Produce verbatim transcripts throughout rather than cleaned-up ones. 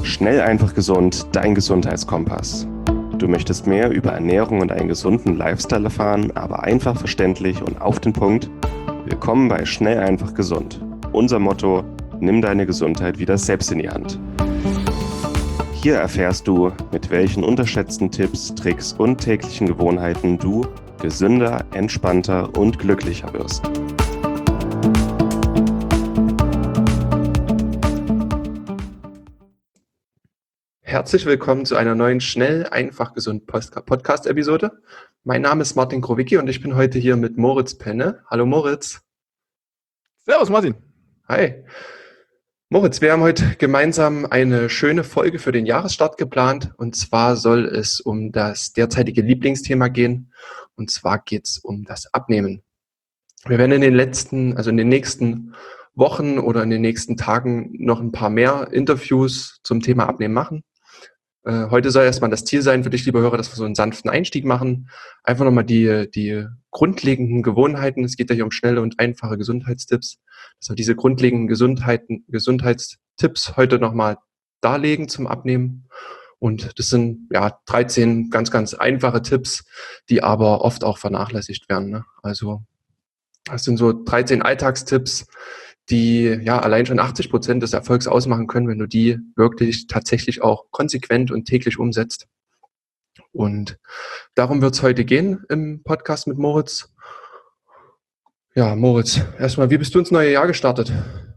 Schnell, einfach, gesund, dein Gesundheitskompass. Du möchtest mehr über Ernährung und einen gesunden Lifestyle erfahren, aber einfach verständlich und auf den Punkt? Willkommen bei Schnell, einfach, gesund. Unser Motto: Nimm deine Gesundheit wieder selbst in die Hand. Hier erfährst du, mit welchen unterschätzten Tipps, Tricks und täglichen Gewohnheiten du gesünder, entspannter und glücklicher wirst. Herzlich willkommen zu einer neuen Schnell, einfach, gesund Podcast-Episode. Mein Name ist Martin Krowicki und ich bin heute hier mit Moritz Penne. Hallo Moritz. Servus Martin. Hi. Moritz, wir haben heute gemeinsam eine schöne Folge für den Jahresstart geplant. Und zwar soll es um das derzeitige Lieblingsthema gehen. Und zwar geht es um das Abnehmen. Wir werden in den letzten, also in den nächsten Wochen oder in den nächsten Tagen noch ein paar mehr Interviews zum Thema Abnehmen machen. Heute soll erstmal das Ziel sein für dich, lieber Hörer, dass wir so einen sanften Einstieg machen. Einfach nochmal die, die grundlegenden Gewohnheiten. Es geht ja hier um schnelle und einfache Gesundheitstipps. Dass wir diese grundlegenden Gesundheiten, Gesundheitstipps heute nochmal darlegen zum Abnehmen. Und das sind ja dreizehn ganz, ganz einfache Tipps, die aber oft auch vernachlässigt werden. Ne? Also das sind so dreizehn Alltagstipps, die ja allein schon achtzig Prozent des Erfolgs ausmachen können, wenn du die wirklich tatsächlich auch konsequent und täglich umsetzt. Und darum wird es heute gehen im Podcast mit Moritz. Ja, Moritz, erstmal, wie bist du ins neue Jahr gestartet?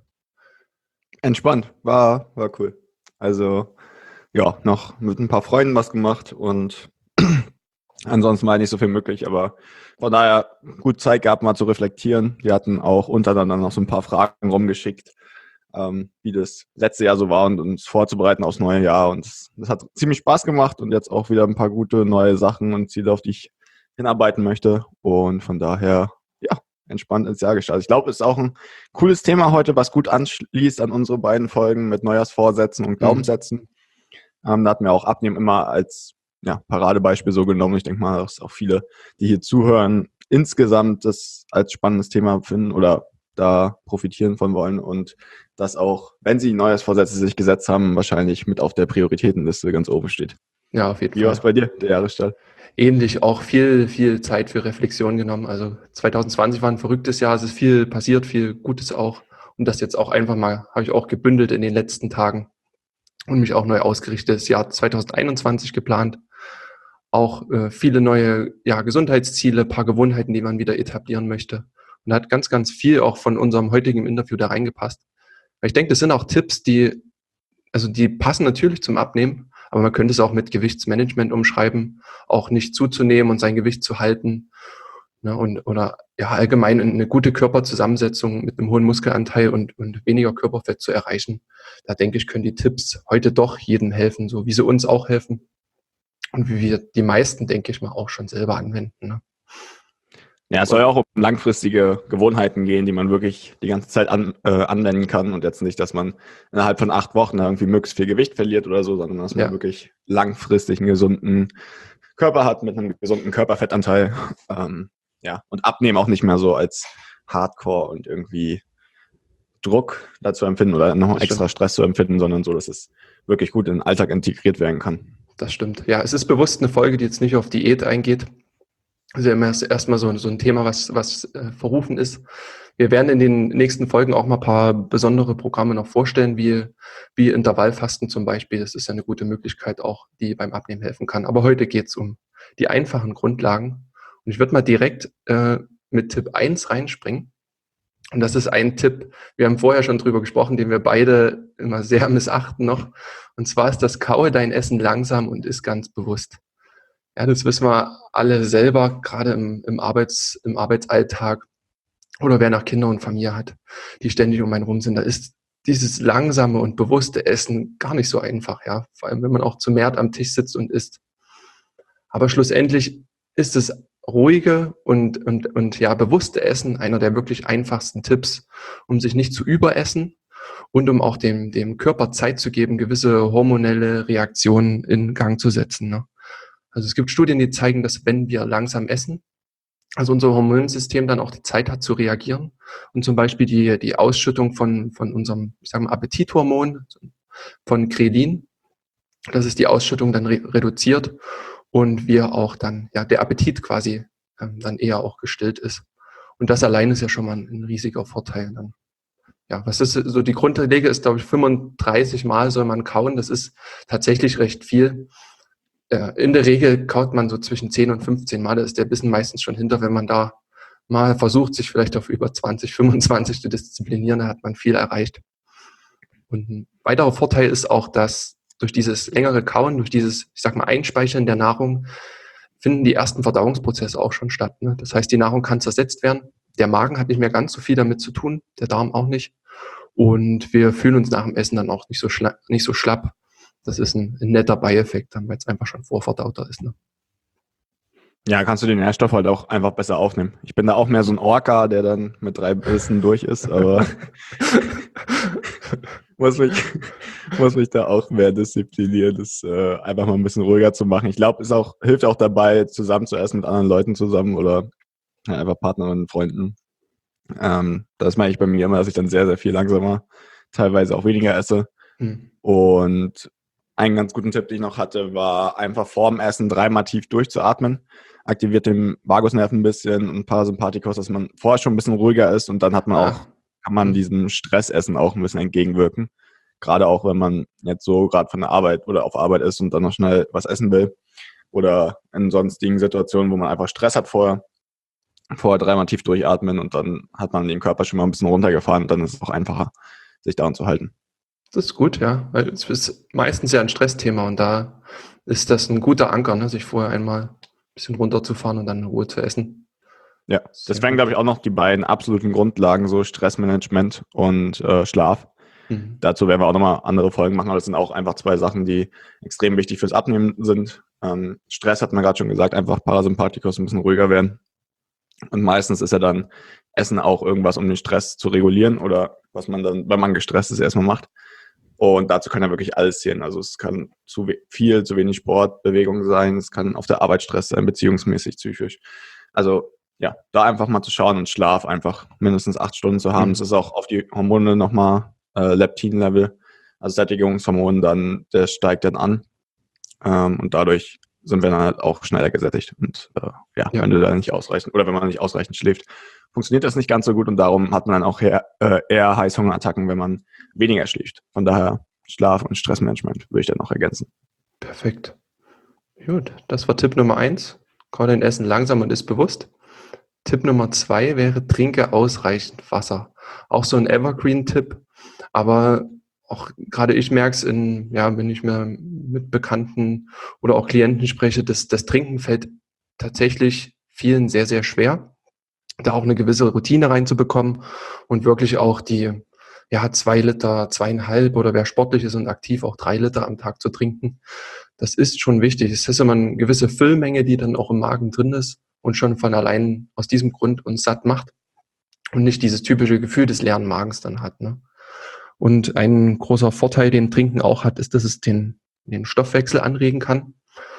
Entspannt, war, war cool. Also ja, noch mit ein paar Freunden was gemacht und ansonsten war nicht so viel möglich, aber von daher gut Zeit gehabt, mal zu reflektieren. Wir hatten auch untereinander noch so ein paar Fragen rumgeschickt, ähm, wie das letzte Jahr so war und uns vorzubereiten aufs neue Jahr. Und das, das hat ziemlich Spaß gemacht und jetzt auch wieder ein paar gute neue Sachen und Ziele, auf die ich hinarbeiten möchte. Und von daher, ja, entspannt ins Jahr gestartet. Ich glaube, es ist auch ein cooles Thema heute, was gut anschließt an unsere beiden Folgen mit Neujahrsvorsätzen und Glaubenssätzen. Mhm. Ähm, da hatten wir auch Abnehmen immer als ja, Paradebeispiel so genommen. Ich denke mal, dass auch viele, die hier zuhören, insgesamt das als spannendes Thema finden oder da profitieren von wollen und das auch, wenn sie Neujahrsvorsätze sich gesetzt haben, wahrscheinlich mit auf der Prioritätenliste ganz oben steht. Ja, auf jeden Wie Fall. war es bei dir, der Jahresstart? Ähnlich, auch viel, viel Zeit für Reflexion genommen. Also zwanzig zwanzig war ein verrücktes Jahr, es ist viel passiert, viel Gutes auch. Und das jetzt auch einfach mal, habe ich auch gebündelt in den letzten Tagen und mich auch neu ausgerichtet. Das Jahr zwanzig einundzwanzig geplant. Auch äh, viele neue ja, Gesundheitsziele, paar Gewohnheiten, die man wieder etablieren möchte. Und da hat ganz, ganz viel auch von unserem heutigen Interview da reingepasst. Weil ich denke, das sind auch Tipps, die, also die passen natürlich zum Abnehmen, aber man könnte es auch mit Gewichtsmanagement umschreiben, auch nicht zuzunehmen und sein Gewicht zu halten. Ne, und, oder ja, allgemein eine gute Körperzusammensetzung mit einem hohen Muskelanteil und, und weniger Körperfett zu erreichen. Da denke ich, können die Tipps heute doch jedem helfen, so wie sie uns auch helfen. Und wie wir die meisten, denke ich mal, auch schon selber anwenden. Ne? Ja, es soll ja auch um langfristige Gewohnheiten gehen, die man wirklich die ganze Zeit an, äh, anwenden kann und jetzt nicht, dass man innerhalb von acht Wochen irgendwie möglichst viel Gewicht verliert oder so, sondern dass man ja. wirklich langfristig einen gesunden Körper hat mit einem gesunden Körperfettanteil. Ähm, ja, und Abnehmen auch nicht mehr so als Hardcore und irgendwie Druck dazu empfinden oder noch extra Stress zu empfinden, sondern so, dass es wirklich gut in den Alltag integriert werden kann. Das stimmt. Ja, es ist bewusst eine Folge, die jetzt nicht auf Diät eingeht. Also erstmal so, so ein Thema, was, was äh, verrufen ist. Wir werden in den nächsten Folgen auch mal ein paar besondere Programme noch vorstellen, wie, wie Intervallfasten zum Beispiel. Das ist ja eine gute Möglichkeit auch, die beim Abnehmen helfen kann. Aber heute geht es um die einfachen Grundlagen. Und ich würde mal direkt äh, mit Tipp eins reinspringen. Und das ist ein Tipp, wir haben vorher schon drüber gesprochen, den wir beide immer sehr missachten noch. Und zwar ist das: Kaue dein Essen langsam und iss ganz bewusst. Ja, das wissen wir alle selber, gerade im, im, Arbeits-, im Arbeitsalltag oder wer noch Kinder und Familie hat, die ständig um einen rum sind. Da ist dieses langsame und bewusste Essen gar nicht so einfach, ja. Vor allem, wenn man auch zu mehrt am Tisch sitzt und isst. Aber schlussendlich ist es ruhige und, und, und ja, bewusste Essen einer der wirklich einfachsten Tipps, um sich nicht zu überessen und um auch dem, dem Körper Zeit zu geben, gewisse hormonelle Reaktionen in Gang zu setzen. Ne? Also es gibt Studien, die zeigen, dass wenn wir langsam essen, also unser Hormonsystem dann auch die Zeit hat zu reagieren und zum Beispiel die, die Ausschüttung von, von unserem, ich sag mal, Appetithormon, von Grelin, dass es die Ausschüttung dann re- reduziert und wir auch dann, ja, der Appetit quasi ähm, dann eher auch gestillt ist. Und das allein ist ja schon mal ein, ein riesiger Vorteil dann. Ja, was ist so die Grundregel ist, glaube ich, fünfunddreißig Mal soll man kauen. Das ist tatsächlich recht viel. Äh, in der Regel kaut man so zwischen zehn und fünfzehn Mal. Da ist der Bissen meistens schon hinter. Wenn man da mal versucht, sich vielleicht auf über zwanzig, fünfundzwanzig zu disziplinieren, da hat man viel erreicht. Und ein weiterer Vorteil ist auch, dass durch dieses längere Kauen, durch dieses, ich sag mal, Einspeichern der Nahrung, finden die ersten Verdauungsprozesse auch schon statt. Ne? Das heißt, die Nahrung kann zersetzt werden. Der Magen hat nicht mehr ganz so viel damit zu tun, der Darm auch nicht. Und wir fühlen uns nach dem Essen dann auch nicht so, schla- nicht so schlapp. Das ist ein, ein netter Beieffekt, weil es einfach schon vorverdauter ist. Ne? Ja, kannst du den Nährstoff halt auch einfach besser aufnehmen. Ich bin da auch mehr so ein Orca, der dann mit drei Bissen durch ist, aber muss mich, muss mich da auch mehr disziplinieren, das äh, einfach mal ein bisschen ruhiger zu machen. Ich glaube, es auch, hilft auch dabei, zusammen zu essen mit anderen Leuten zusammen oder ja, einfach Partnerinnen, Freunden. Ähm, das mache ich bei mir immer, dass ich dann sehr, sehr viel langsamer, teilweise auch weniger esse. Hm. Und einen ganz guten Tipp, den ich noch hatte, war einfach vorm Essen dreimal tief durchzuatmen. Aktiviert den Vagusnerv ein bisschen und Parasympathikus, dass man vorher schon ein bisschen ruhiger ist und dann hat man auch, Ah. kann man Hm. diesem Stressessen auch ein bisschen entgegenwirken. Gerade auch, wenn man jetzt so gerade von der Arbeit oder auf Arbeit ist und dann noch schnell was essen will oder in sonstigen Situationen, wo man einfach Stress hat vorher, vorher dreimal tief durchatmen und dann hat man den Körper schon mal ein bisschen runtergefahren und dann ist es auch einfacher, sich daran zu halten. Das ist gut, ja, weil es ist meistens ja ein Stressthema und da ist das ein guter Anker, ne, sich vorher einmal ein bisschen runterzufahren und dann in Ruhe zu essen. Ja, Sehr das wären, gut. glaube ich, auch noch die beiden absoluten Grundlagen, so Stressmanagement und äh, Schlaf. Mhm. Dazu werden wir auch nochmal andere Folgen machen, aber das sind auch einfach zwei Sachen, die extrem wichtig fürs Abnehmen sind. Ähm, Stress hat man gerade schon gesagt, einfach Parasympathikus ein bisschen ruhiger werden. Und meistens ist ja dann Essen auch irgendwas, um den Stress zu regulieren oder was man dann, wenn man gestresst ist, erstmal macht. Und dazu kann ja wirklich alles zählen. Also es kann zu we- viel, zu wenig Sport, Bewegung sein, es kann auf der Arbeit Stress sein, beziehungsmäßig, psychisch. Also ja, da einfach mal zu schauen und Schlaf einfach mindestens acht Stunden zu haben. Mhm. Das ist auch auf die Hormone nochmal äh, Leptin-Level, also Sättigungshormon, dann, der steigt dann an. Ähm, und dadurch sind wir dann halt auch schneller gesättigt. Und äh, ja, Ja. wenn du da nicht ausreichend oder wenn man nicht ausreichend schläft, funktioniert das nicht ganz so gut und darum hat man dann auch eher, äh, eher Heißhungerattacken, wenn man weniger schläft. Von daher Schlaf und Stressmanagement würde ich dann noch ergänzen. Perfekt. Gut, das war Tipp Nummer eins. Kau dein Essen langsam und ist bewusst. Tipp Nummer zwei wäre, trinke ausreichend Wasser. Auch so ein Evergreen-Tipp, aber auch gerade ich merke es in, ja, wenn ich mir mit Bekannten oder auch Klienten spreche, dass das Trinken fällt tatsächlich vielen sehr, sehr schwer, da auch eine gewisse Routine reinzubekommen und wirklich auch die, ja, zwei Liter, zweieinhalb oder wer sportlich ist und aktiv auch drei Liter am Tag zu trinken. Das ist schon wichtig. Es ist immer eine gewisse Füllmenge, die dann auch im Magen drin ist und schon von allein aus diesem Grund uns satt macht und nicht dieses typische Gefühl des leeren Magens dann hat. Ne? Und ein großer Vorteil, den Trinken auch hat, ist, dass es den, den Stoffwechsel anregen kann.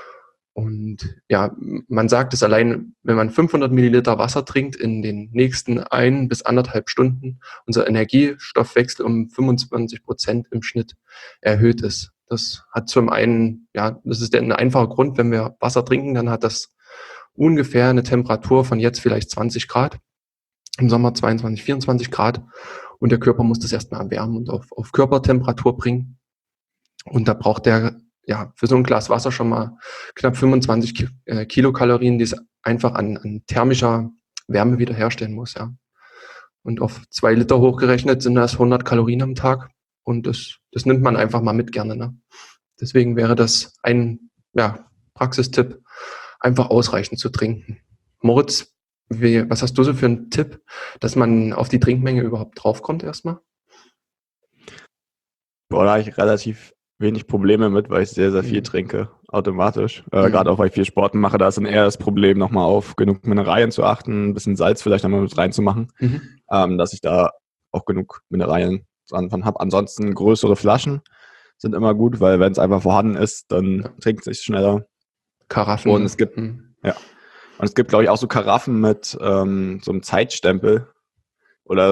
Und ja, man sagt es allein, wenn man fünfhundert Milliliter Wasser trinkt in den nächsten ein bis anderthalb Stunden, unser Energiestoffwechsel um fünfundzwanzig Prozent im Schnitt erhöht ist. Das hat zum einen, ja, das ist ein einfacher Grund, wenn wir Wasser trinken, dann hat das ungefähr eine Temperatur von jetzt vielleicht zwanzig Grad, im Sommer zweiundzwanzig, vierundzwanzig Grad und der Körper muss das erstmal erwärmen und auf, auf Körpertemperatur bringen. Und da braucht der ja für so ein Glas Wasser schon mal knapp fünfundzwanzig Ki- äh, Kilokalorien, die es einfach an, an thermischer Wärme wiederherstellen muss. Ja. Und auf zwei Liter hochgerechnet sind das hundert Kalorien am Tag. Und das, das nimmt man einfach mal mit gerne. Ne? Deswegen wäre das ein ja, Praxistipp, einfach ausreichend zu trinken. Moritz, wie, was hast du so für einen Tipp, dass man auf die Trinkmenge überhaupt draufkommt erstmal? Boah, da habe ich relativ wenig Probleme mit, weil ich sehr, sehr viel Mhm. trinke, automatisch. Äh, Mhm. Gerade auch, weil ich viel Sport mache, da ist dann eher das Problem, nochmal auf genug Mineralien zu achten, ein bisschen Salz vielleicht nochmal mit reinzumachen, Mhm. ähm, dass ich da auch genug Mineralien dran von habe. Ansonsten größere Flaschen sind immer gut, weil wenn es einfach vorhanden ist, dann Ja. trinkt es sich schneller. Karaffen. Und Ne? es gibt, Mhm. ja, und es gibt, glaube ich, auch so Karaffen mit ähm, so einem Zeitstempel oder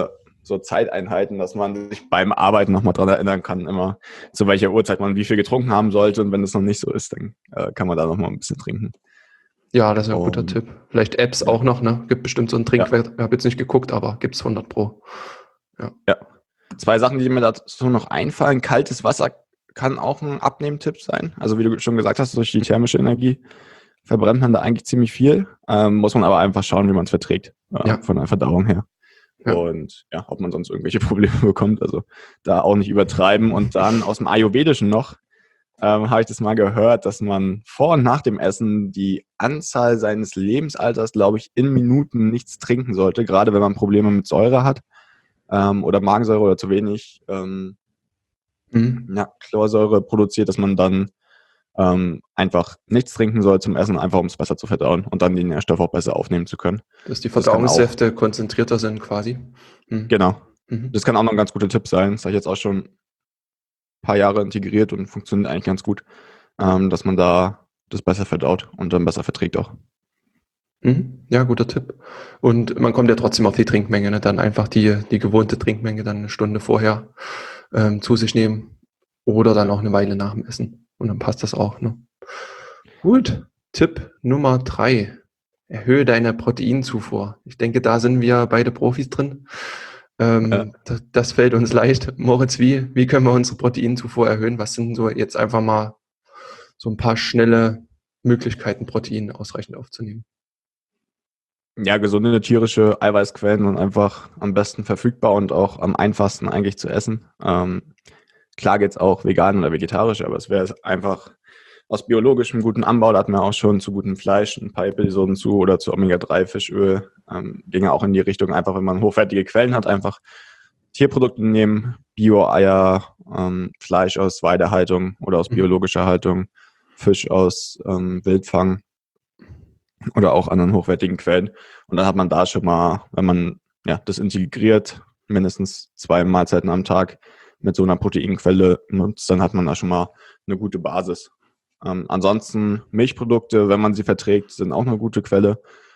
so Zeiteinheiten, dass man sich beim Arbeiten nochmal dran erinnern kann, immer zu welcher Uhrzeit man wie viel getrunken haben sollte. Und wenn es noch nicht so ist, dann äh, kann man da nochmal ein bisschen trinken. Ja, das ist ein guter Und, Tipp. Vielleicht Apps ja. auch noch, ne? Gibt bestimmt so einen Trinkwert. Ja. Ich habe jetzt nicht geguckt, aber gibt es hundert Pro. Ja. ja. Zwei Sachen, die mir dazu noch einfallen. Kaltes Wasser kann auch ein Abnehmtipp sein. Also wie du schon gesagt hast, durch die thermische Energie verbrennt man da eigentlich ziemlich viel. Ähm, muss man aber einfach schauen, wie man es verträgt. Äh, Ja. Von der Verdauung her. Ja. Und ja, ob man sonst irgendwelche Probleme bekommt. Also da auch nicht übertreiben. Und dann aus dem Ayurvedischen noch, ähm, habe ich das mal gehört, dass man vor und nach dem Essen die Anzahl seines Lebensalters, glaube ich, in Minuten nichts trinken sollte. Gerade wenn man Probleme mit Säure hat ähm, oder Magensäure oder zu wenig ähm, mhm. ja, Chlorsäure produziert, dass man dann ähm, einfach nichts trinken soll zum Essen, einfach um es besser zu verdauen und dann die Nährstoffe auch besser aufnehmen zu können. Dass die Verdauungssäfte das konzentrierter sind quasi. Mhm. Genau. Mhm. Das kann auch noch ein ganz guter Tipp sein. Das habe ich jetzt auch schon ein paar Jahre integriert und funktioniert eigentlich ganz gut, ähm, dass man da das besser verdaut und dann besser verträgt auch. Mhm. Ja, guter Tipp. Und man kommt ja trotzdem auf die Trinkmenge, ne? Dann einfach die, die gewohnte Trinkmenge dann eine Stunde vorher ähm, zu sich nehmen oder dann auch eine Weile nach dem Essen. Und dann passt das auch. Ne? Gut, Tipp Nummer drei. Erhöhe deine Proteinzufuhr. Ich denke, da sind wir beide Profis drin. Ähm, ja. das, das fällt uns leicht. Moritz, wie, wie können wir unsere Proteinzufuhr erhöhen? Was sind so jetzt einfach mal so ein paar schnelle Möglichkeiten, Protein ausreichend aufzunehmen? Ja, gesunde tierische Eiweißquellen sind einfach am besten verfügbar und auch am einfachsten eigentlich zu essen. Ähm, klar geht's auch vegan oder vegetarisch, aber es wäre einfach aus biologischem guten Anbau, da hatten wir auch schon zu gutem Fleisch ein paar Episoden zu oder zu Omega drei Fischöl. Ähm, ging ja auch in die Richtung, einfach wenn man hochwertige Quellen hat, einfach Tierprodukte nehmen, Bio-Eier, ähm, Fleisch aus Weidehaltung oder aus biologischer Haltung, Fisch aus ähm, Wildfang oder auch anderen hochwertigen Quellen. Und dann hat man da schon mal, wenn man ja das integriert, mindestens zwei Mahlzeiten am Tag mit so einer Proteinquelle nutzt, dann hat man da schon mal eine gute Basis. Ähm, ansonsten Milchprodukte, wenn man sie verträgt, sind auch eine gute Quelle.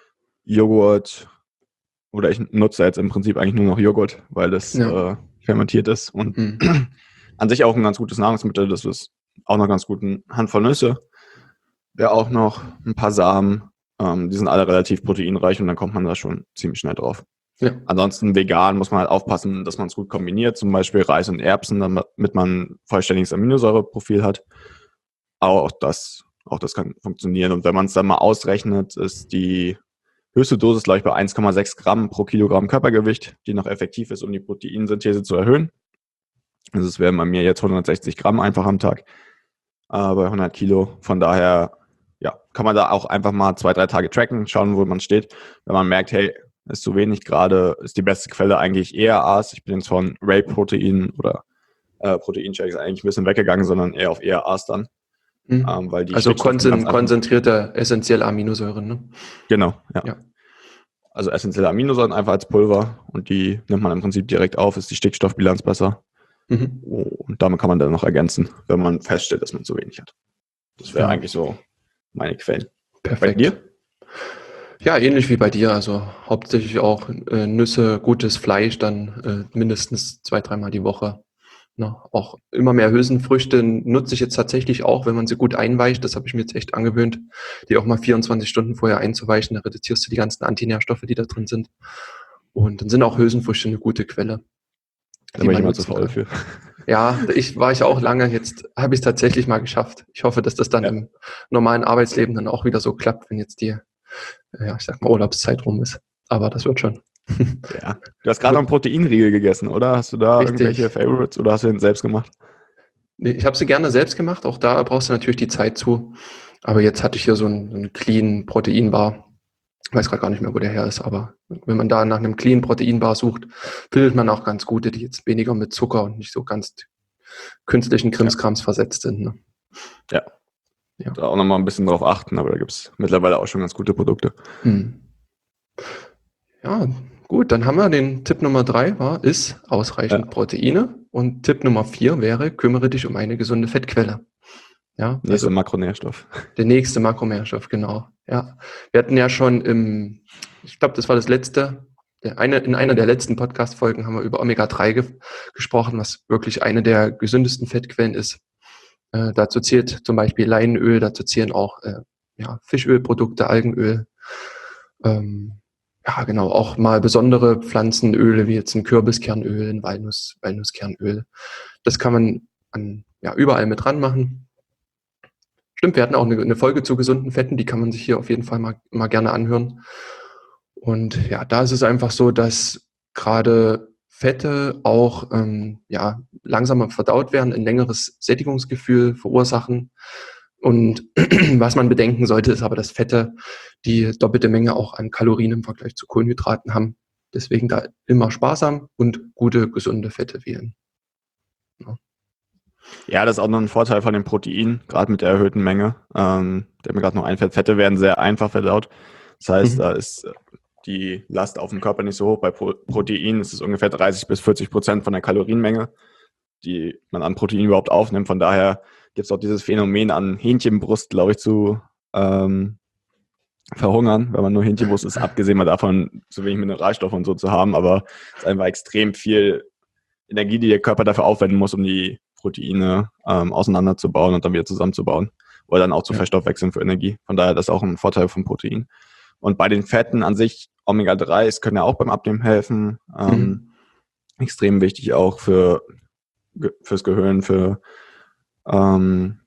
Joghurt, oder ich nutze jetzt im Prinzip eigentlich nur noch Joghurt, weil das ja. äh, fermentiert ist und mhm. an sich auch ein ganz gutes Nahrungsmittel. Das ist auch noch ganz gut. Eine Handvoll Nüsse, wäre auch noch ein paar Samen. Ähm, die sind alle relativ proteinreich und dann kommt man da schon ziemlich schnell drauf. Ja. Ansonsten vegan muss man halt aufpassen, dass man es gut kombiniert, zum Beispiel Reis und Erbsen, damit man ein vollständiges Aminosäureprofil hat. Aber auch das, auch das kann funktionieren. Und wenn man es dann mal ausrechnet, ist die höchste Dosis, glaube ich, bei eins Komma sechs Gramm pro Kilogramm Körpergewicht, die noch effektiv ist, um die Proteinsynthese zu erhöhen. Also es wären bei mir jetzt hundertsechzig Gramm einfach am Tag äh, bei hundert Kilo. Von daher ja, kann man da auch einfach mal zwei, drei Tage tracken, schauen, wo man steht. Wenn man merkt, hey, ist zu wenig gerade, ist die beste Quelle eigentlich E R As. Ich bin jetzt von Whey-Protein oder äh, Proteinshakes eigentlich ein bisschen weggegangen, sondern eher auf E R As dann. Mhm. Ähm, weil die also konzen- konzentrierte essentielle Aminosäuren, ne? Genau, ja. ja. Also essentielle Aminosäuren einfach als Pulver und die nimmt man im Prinzip direkt auf, ist die Stickstoffbilanz besser. Mhm. Und damit kann man dann noch ergänzen, wenn man feststellt, dass man zu wenig hat. Das wäre ja. eigentlich so meine Quellen. Perfekt. Bei dir? Ja, ähnlich wie bei dir. Also hauptsächlich auch äh, Nüsse, gutes Fleisch, dann äh, mindestens zwei, dreimal die Woche. Na, auch immer mehr Hülsenfrüchte nutze ich jetzt tatsächlich auch, wenn man sie gut einweicht. Das habe ich mir jetzt echt angewöhnt, die auch mal vierundzwanzig Stunden vorher einzuweichen. Da reduzierst du die ganzen Antinährstoffe, die da drin sind. Und dann sind auch Hülsenfrüchte eine gute Quelle. Da bin ich immer zu faul für. Ja, ich war ich auch lange. Jetzt habe ich es tatsächlich mal geschafft. Ich hoffe, dass das dann ja. im normalen Arbeitsleben dann auch wieder so klappt, wenn jetzt die, ja, ich sag mal, Urlaubszeit rum ist. Aber das wird schon. Ja. Du hast gerade noch einen Proteinriegel gegessen, oder? Hast du da Richtig. irgendwelche Favorites oder hast du den selbst gemacht? Nee, ich habe sie gerne selbst gemacht. Auch da brauchst du natürlich die Zeit zu. Aber jetzt hatte ich hier so einen, einen clean Proteinbar. Ich weiß gerade gar nicht mehr, wo der her ist, aber wenn man da nach einem clean Proteinbar sucht, findet man auch ganz gute, die jetzt weniger mit Zucker und nicht so ganz künstlichen Krimskrams ja. versetzt sind. Ne? Ja. ja. Da auch nochmal ein bisschen drauf achten, aber da gibt es mittlerweile auch schon ganz gute Produkte. Hm. Ja, gut, dann haben wir den Tipp Nummer drei, war, ist ausreichend ja. Proteine. Und Tipp Nummer vier wäre, kümmere dich um eine gesunde Fettquelle. Ja, nächster also Makronährstoff. Der nächste Makronährstoff, genau. Ja, wir hatten ja schon im, ich glaube, das war das letzte, eine, in einer der letzten Podcast-Folgen haben wir über Omega drei ge- gesprochen, was wirklich eine der gesündesten Fettquellen ist. Äh, dazu zählt zum Beispiel Leinöl, dazu zählen auch äh, ja, Fischölprodukte, Algenöl. Ähm, ja, genau, auch mal besondere Pflanzenöle, wie jetzt ein Kürbiskernöl, ein Walnuss, Walnusskernöl. Das kann man an, ja, überall mit dran machen. Stimmt, wir hatten auch eine, eine Folge zu gesunden Fetten, die kann man sich hier auf jeden Fall mal, mal gerne anhören. Und ja, da ist es einfach so, dass gerade Fette auch ähm, ja, langsamer verdaut werden, ein längeres Sättigungsgefühl verursachen. Und was man bedenken sollte, ist aber, dass Fette die doppelte Menge auch an Kalorien im Vergleich zu Kohlenhydraten haben. Deswegen da immer sparsam und gute, gesunde Fette wählen. Ja. Ja, das ist auch noch ein Vorteil von dem Protein, gerade mit der erhöhten Menge, ähm, der mir gerade noch einfällt. Fette werden sehr einfach verdaut. Das heißt, Mhm. da ist die Last auf dem Körper nicht so hoch. Bei Pro- Protein ist es ungefähr dreißig bis vierzig Prozent von der Kalorienmenge, die man an Protein überhaupt aufnimmt. Von daher gibt es auch dieses Phänomen an Hähnchenbrust, glaube ich, zu ähm, verhungern, wenn man nur Hähnchenbrust ist, abgesehen mal davon, zu wenig Mineralstoffe und so zu haben. Aber es ist einfach extrem viel Energie, die der Körper dafür aufwenden muss, um die Proteine ähm, auseinanderzubauen und dann wieder zusammenzubauen oder dann auch zu Ja. verstoffwechseln für Energie. Von daher das ist auch ein Vorteil vom Protein. Und bei den Fetten an sich, Omega drei, es können ja auch beim Abnehmen helfen. Ähm, Mhm. Extrem wichtig auch für fürs Gehirn, für ähm,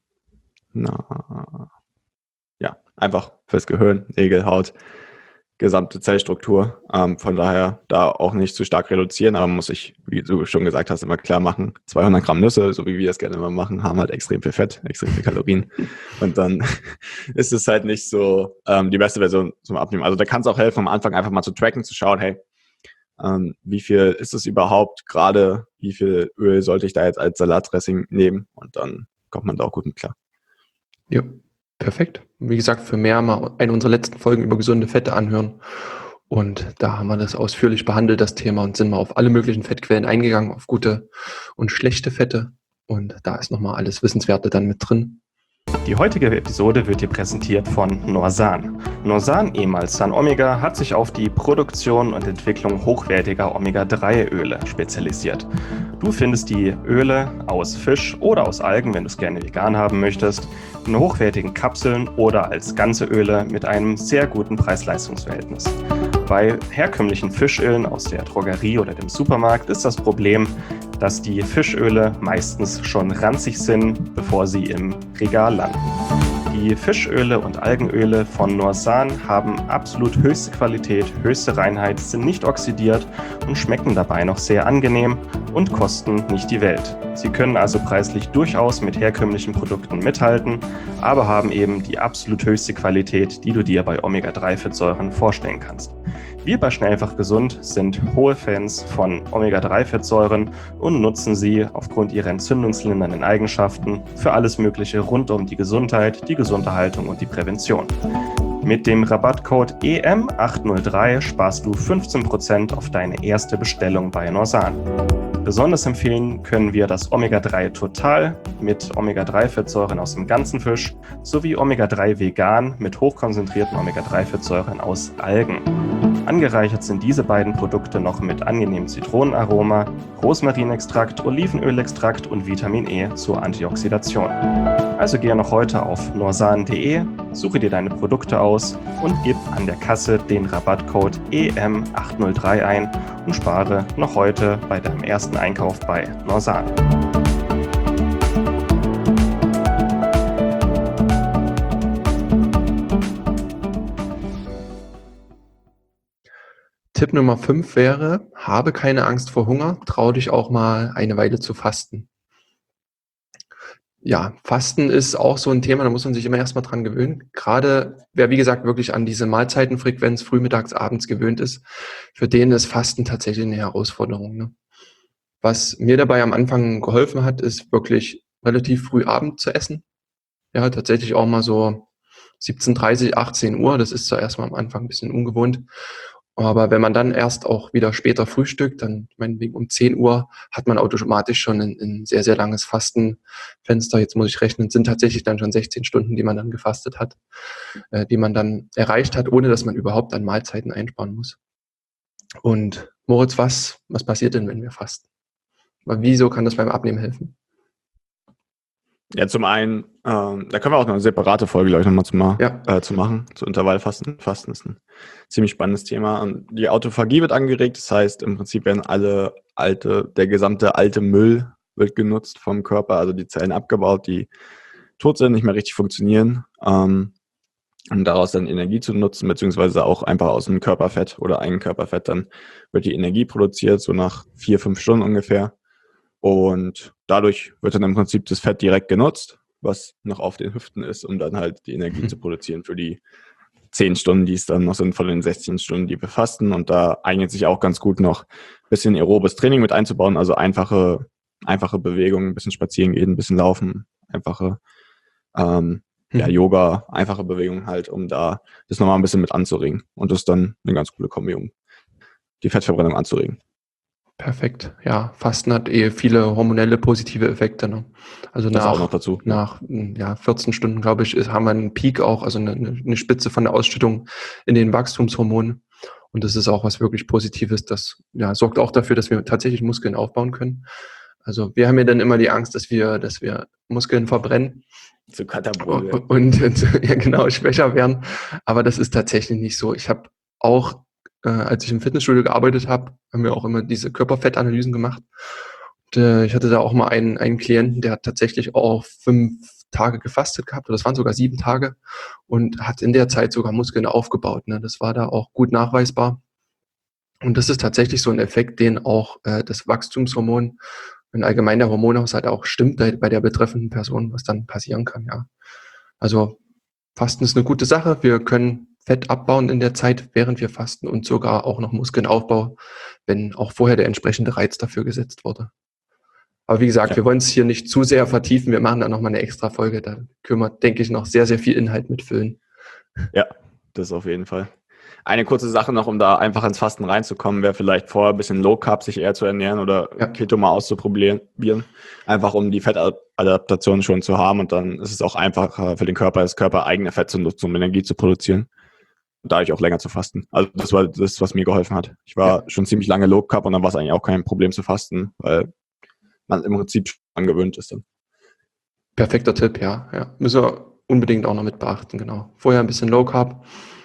na, ja, einfach fürs Gehirn, Nägel, Haut, gesamte Zellstruktur. Ähm, von daher da auch nicht zu stark reduzieren, aber man muss sich, wie du schon gesagt hast, immer klar machen, zweihundert Gramm Nüsse, so wie wir es gerne immer machen, haben halt extrem viel Fett, extrem viel Kalorien. Und dann ist es halt nicht so ähm, die beste Version zum Abnehmen. Also da kann es auch helfen, am Anfang einfach mal zu tracken, zu schauen, hey, ähm, wie viel ist es überhaupt gerade, wie viel Öl sollte ich da jetzt als Salatdressing nehmen, und dann kommt man da auch gut mit klar. Ja, perfekt. Wie gesagt, für mehr mal eine unserer letzten Folgen über gesunde Fette anhören. Und da haben wir das ausführlich behandelt, das Thema, und sind mal auf alle möglichen Fettquellen eingegangen, auf gute und schlechte Fette. Und da ist nochmal alles Wissenswerte dann mit drin. Die heutige Episode wird dir präsentiert von Norsan. Norsan, ehemals San Omega, hat sich auf die Produktion und Entwicklung hochwertiger Omega drei Öle spezialisiert. Du findest die Öle aus Fisch oder aus Algen, wenn du es gerne vegan haben möchtest, in hochwertigen Kapseln oder als ganze Öle mit einem sehr guten Preis-Leistungs-Verhältnis. Bei herkömmlichen Fischölen aus der Drogerie oder dem Supermarkt ist das Problem, dass die Fischöle meistens schon ranzig sind, bevor sie im Regal landen. Die Fischöle und Algenöle von Norsan haben absolut höchste Qualität, höchste Reinheit, sind nicht oxidiert und schmecken dabei noch sehr angenehm und kosten nicht die Welt. Sie können also preislich durchaus mit herkömmlichen Produkten mithalten, aber haben eben die absolut höchste Qualität, die du dir bei Omega drei Fettsäuren vorstellen kannst. Wir bei Schnell einfach gesund sind hohe Fans von Omega drei Fettsäuren und nutzen sie aufgrund ihrer entzündungslindernden Eigenschaften für alles Mögliche rund um die Gesundheit, die Gesunderhaltung und die Prävention. Mit dem Rabattcode E M acht null drei sparst du fünfzehn Prozent auf deine erste Bestellung bei Norsan. Besonders empfehlen können wir das Omega drei Total mit Omega drei Fettsäuren aus dem ganzen Fisch sowie Omega drei Vegan mit hochkonzentrierten Omega drei Fettsäuren aus Algen. Angereichert sind diese beiden Produkte noch mit angenehmem Zitronenaroma, Rosmarinextrakt, Olivenölextrakt und Vitamin E zur Antioxidation. Also gehe noch heute auf norsan punkt de, suche dir deine Produkte aus und gib an der Kasse den Rabattcode E M acht null drei ein und spare noch heute bei deinem ersten Einkauf bei Norsan. Tipp Nummer fünf wäre, habe keine Angst vor Hunger, trau dich auch mal eine Weile zu fasten. Ja, Fasten ist auch so ein Thema, da muss man sich immer erstmal dran gewöhnen. Gerade wer, wie gesagt, wirklich an diese Mahlzeitenfrequenz frühmittags, abends gewöhnt ist, für den ist Fasten tatsächlich eine Herausforderung. Ne? Was mir dabei am Anfang geholfen hat, ist wirklich relativ früh Abend zu essen. Ja, tatsächlich auch mal so siebzehn Uhr dreißig, achtzehn Uhr. Das ist zwar erstmal am Anfang ein bisschen ungewohnt. Aber wenn man dann erst auch wieder später frühstückt, dann meinetwegen um zehn Uhr, hat man automatisch schon ein, ein sehr, sehr langes Fastenfenster. Jetzt muss ich rechnen, sind tatsächlich dann schon sechzehn Stunden, die man dann gefastet hat, äh, die man dann erreicht hat, ohne dass man überhaupt an Mahlzeiten einsparen muss. Und Moritz, was, was passiert denn, wenn wir fasten? Wieso kann das beim Abnehmen helfen? Ja, zum einen, ähm, da können wir auch noch eine separate Folge, glaube ich, nochmal zu, ma Ja. äh, zu machen. Zu Intervallfasten. Fasten ist ein ziemlich spannendes Thema. Und die Autophagie wird angeregt. Das heißt, im Prinzip werden alle alte, der gesamte alte Müll wird genutzt vom Körper, also die Zellen abgebaut, die tot sind, nicht mehr richtig funktionieren, ähm, um daraus dann Energie zu nutzen, beziehungsweise auch einfach aus dem Körperfett oder Eigenkörperfett. Dann wird die Energie produziert, so nach vier, fünf Stunden ungefähr. Und dadurch wird dann im Prinzip das Fett direkt genutzt, was noch auf den Hüften ist, um dann halt die Energie Mhm. zu produzieren für die zehn Stunden, die es dann noch sind von den sechzehn Stunden, die wir fasten. Und da eignet sich auch ganz gut noch ein bisschen aerobes Training mit einzubauen, also einfache, einfache Bewegungen, ein bisschen spazieren gehen, ein bisschen laufen, einfache ähm, ja, Mhm. Yoga, einfache Bewegungen halt, um da das nochmal ein bisschen mit anzuregen. Und das ist dann eine ganz coole Kombi, um die Fettverbrennung anzuregen. Perfekt. Ja, Fasten hat eh viele hormonelle positive Effekte. Ne? Also Das auch nach, noch dazu. Ja. nach ja, vierzehn Stunden, glaube ich, ist, haben wir einen Peak auch, also eine, eine Spitze von der Ausschüttung in den Wachstumshormonen. Und das ist auch was wirklich Positives. Das ja, sorgt auch dafür, dass wir tatsächlich Muskeln aufbauen können. Also wir haben ja dann immer die Angst, dass wir, dass wir Muskeln verbrennen Zu Katabol werden. und, und ja, genau, schwächer werden. Aber das ist tatsächlich nicht so. Ich habe auch äh, als ich im Fitnessstudio gearbeitet habe, haben wir auch immer diese Körperfettanalysen gemacht. Und, äh, ich hatte da auch mal einen, einen Klienten, der hat tatsächlich auch fünf Tage gefastet gehabt, oder das waren sogar sieben Tage und hat in der Zeit sogar Muskeln aufgebaut. Ne? Das war da auch gut nachweisbar. Und das ist tatsächlich so ein Effekt, den auch äh, das Wachstumshormon, wenn allgemein der Hormonhaushalt auch stimmt bei, bei der betreffenden Person, was dann passieren kann, ja. Also Fasten ist eine gute Sache. Wir können Fett abbauen in der Zeit, während wir fasten und sogar auch noch Muskelaufbau, wenn auch vorher der entsprechende Reiz dafür gesetzt wurde. Aber wie gesagt, Ja. wir wollen es hier nicht zu sehr vertiefen. Wir machen da nochmal eine extra Folge. Da können wir, denke ich, noch sehr, sehr viel Inhalt mitfüllen. Ja, das auf jeden Fall. Eine kurze Sache noch, um da einfach ins Fasten reinzukommen, wäre vielleicht vorher ein bisschen Low Carb sich eher zu ernähren oder Ja. Keto mal auszuprobieren. Einfach um die Fettadaptation schon zu haben und dann ist es auch einfacher für den Körper, das Körper eigene Fett zu nutzen, um Energie zu produzieren. Und dadurch auch länger zu fasten. Also das war das, was mir geholfen hat. Ich war Ja. schon ziemlich lange Low Carb und dann war es eigentlich auch kein Problem zu fasten, weil man im Prinzip schon angewöhnt ist dann. Perfekter Tipp, ja, ja. Müssen wir unbedingt auch noch mit beachten, genau. Vorher ein bisschen Low Carb.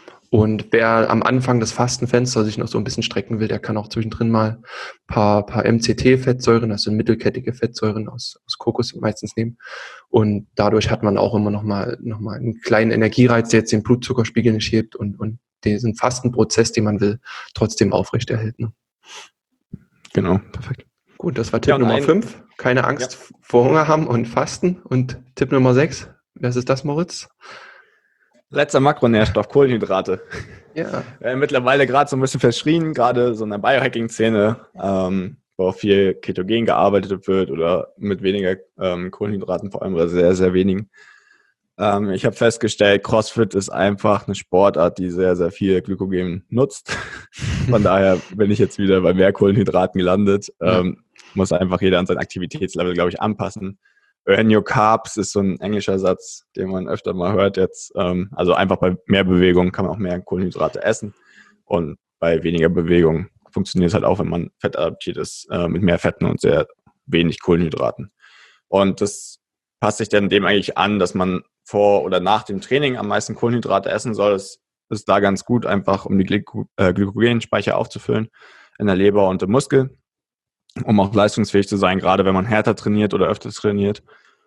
Und wer am Anfang das Fastenfenster sich noch so ein bisschen strecken will, der kann auch zwischendrin mal ein paar, paar M C T-Fettsäuren, also mittelkettige Fettsäuren aus, aus Kokos meistens nehmen. Und dadurch hat man auch immer noch mal, noch mal einen kleinen Energiereiz, der jetzt den Blutzuckerspiegel nicht hebt und, und diesen Fastenprozess, den man will, trotzdem aufrechterhält. Ne? Genau, perfekt. Gut, das war Tipp Ja, und Nummer ein- fünf. Keine Angst Ja. vor Hunger haben und Fasten. Und Tipp Nummer sechs. Was ist das, Moritz? Letzter Makronährstoff, Kohlenhydrate. Ja. Äh, mittlerweile gerade so ein bisschen verschrien, gerade so in der Biohacking-Szene, ähm, wo auch viel ketogen gearbeitet wird oder mit weniger ähm, Kohlenhydraten, vor allem oder sehr, sehr wenigen. Ähm, ich habe festgestellt, CrossFit ist einfach eine Sportart, die sehr, sehr viel Glykogen nutzt. Von daher bin ich jetzt wieder bei mehr Kohlenhydraten gelandet. Ähm, muss einfach jeder an sein Aktivitätslevel, glaube ich, anpassen. Earn your carbs ist so ein englischer Satz, den man öfter mal hört jetzt. Ähm, also einfach bei mehr Bewegung kann man auch mehr Kohlenhydrate essen. Und bei weniger Bewegung funktioniert es halt auch, wenn man fettadaptiert ist, äh, mit mehr Fetten und sehr wenig Kohlenhydraten. Und das passt sich dann dem eigentlich an, dass man vor oder nach dem Training am meisten Kohlenhydrate essen soll. Das ist da ganz gut, einfach um die Glyko- äh, Glykogenspeicher aufzufüllen in der Leber und im Muskel, um auch leistungsfähig zu sein, gerade wenn man härter trainiert oder öfter trainiert.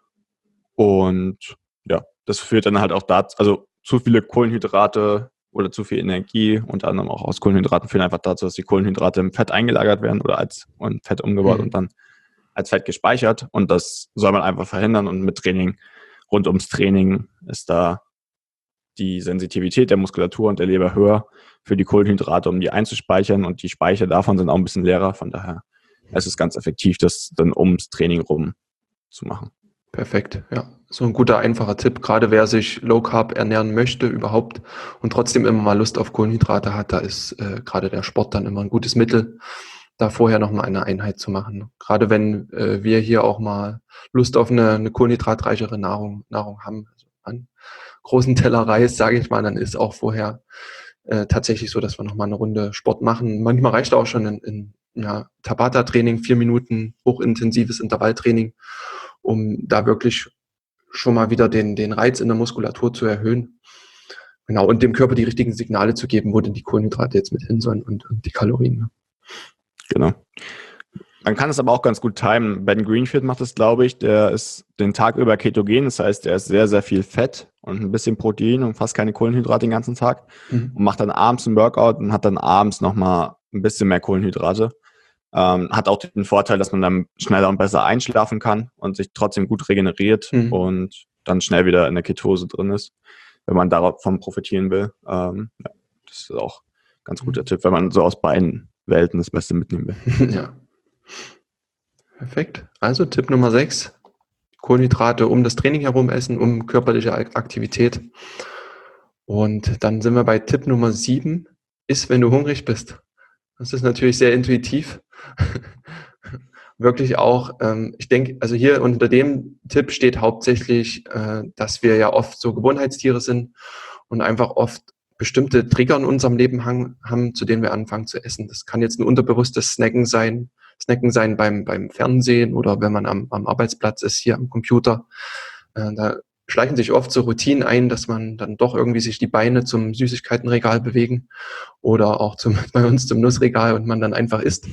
Und ja, das führt dann halt auch dazu, also zu viele Kohlenhydrate oder zu viel Energie, unter anderem auch aus Kohlenhydraten, führen einfach dazu, dass die Kohlenhydrate im Fett eingelagert werden oder als und Fett umgebaut Mhm. und dann als Fett gespeichert. Und das soll man einfach verhindern. Und mit Training, rund ums Training, ist da die Sensitivität der Muskulatur und der Leber höher für die Kohlenhydrate, um die einzuspeichern. Und die Speicher davon sind auch ein bisschen leerer. Von daher ist es ganz effektiv, das dann ums Training rum zu machen. Perfekt, ja. So ein guter, einfacher Tipp. Gerade wer sich Low Carb ernähren möchte überhaupt und trotzdem immer mal Lust auf Kohlenhydrate hat, da ist äh, gerade der Sport dann immer ein gutes Mittel, da vorher nochmal eine Einheit zu machen. Gerade wenn äh, wir hier auch mal Lust auf eine, eine kohlenhydratreichere Nahrung, Nahrung haben, also an großen Teller Reis, sage ich mal, dann ist auch vorher äh, tatsächlich so, dass wir nochmal eine Runde Sport machen. Manchmal reicht auch schon in, in ja, Tabata-Training, vier Minuten hochintensives Intervalltraining, um da wirklich schon mal wieder den, den Reiz in der Muskulatur zu erhöhen. Genau, und dem Körper die richtigen Signale zu geben, wo denn die Kohlenhydrate jetzt mit hin sollen und, und die Kalorien. Ne? Genau. Man kann es aber auch ganz gut timen. Ben Greenfield macht es, glaube ich. Der ist den Tag über ketogen. Das heißt, er ist sehr, sehr viel Fett und ein bisschen Protein und fast keine Kohlenhydrate den ganzen Tag. Mhm. Und macht dann abends ein Workout und hat dann abends nochmal ein bisschen mehr Kohlenhydrate. Ähm, hat auch den Vorteil, dass man dann schneller und besser einschlafen kann und sich trotzdem gut regeneriert mhm. und dann schnell wieder in der Ketose drin ist, wenn man davon profitieren will. Ähm, ja, das ist auch ein ganz guter mhm. Tipp, wenn man so aus beiden Welten das Beste mitnehmen will. Ja. Perfekt. Also Tipp Nummer sechs. Kohlenhydrate um das Training herum essen, um körperliche Aktivität. Und dann sind wir bei Tipp Nummer sieben. Iss, wenn du hungrig bist. Das ist natürlich sehr intuitiv. Wirklich auch, ähm, ich denke, also hier unter dem Tipp steht hauptsächlich, äh, dass wir ja oft so Gewohnheitstiere sind und einfach oft bestimmte Trigger in unserem Leben haben, haben, zu denen wir anfangen zu essen. Das kann jetzt ein unterbewusstes Snacken sein, Snacken sein beim, beim Fernsehen oder wenn man am, am Arbeitsplatz ist, hier am Computer. Äh, da schleichen sich oft so Routinen ein, dass man dann doch irgendwie sich die Beine zum Süßigkeitenregal bewegen oder auch zum, bei uns zum Nussregal und man dann einfach isst.